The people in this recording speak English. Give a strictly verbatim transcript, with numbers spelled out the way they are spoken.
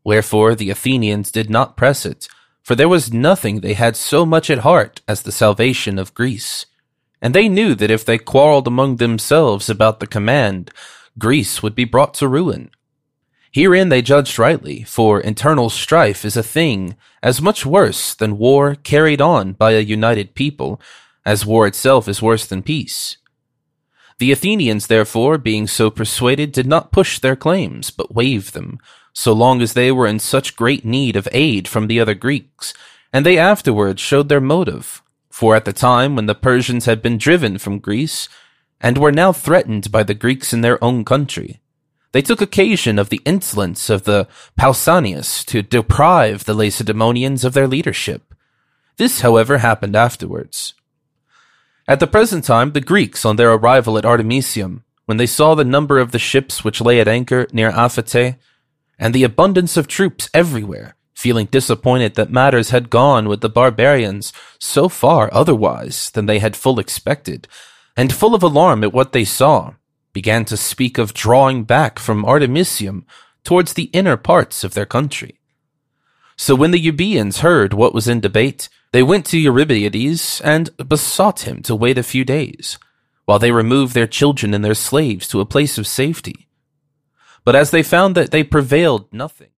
Wherefore the Athenians did not press it, for there was nothing they had so much at heart as the salvation of Greece. And they knew that if they quarreled among themselves about the command, Greece would be brought to ruin. Herein they judged rightly, for internal strife is a thing as much worse than war carried on by a united people, as war itself is worse than peace. The Athenians, therefore, being so persuaded, did not push their claims, but waived them, so long as they were in such great need of aid from the other Greeks, and they afterwards showed their motive. For at the time when the Persians had been driven from Greece, and were now threatened by the Greeks in their own country, they took occasion of the insolence of the Pausanias to deprive the Lacedaemonians of their leadership. This, however, happened afterwards. At the present time, the Greeks, on their arrival at Artemisium, when they saw the number of the ships which lay at anchor near Aphate, and the abundance of troops everywhere, feeling disappointed that matters had gone with the barbarians so far otherwise than they had full expected, and full of alarm at what they saw, began to speak of drawing back from Artemisium towards the inner parts of their country. So when the Euboeans heard what was in debate, they went to Eurybiades and besought him to wait a few days, while they removed their children and their slaves to a place of safety. But as they found that they prevailed nothing,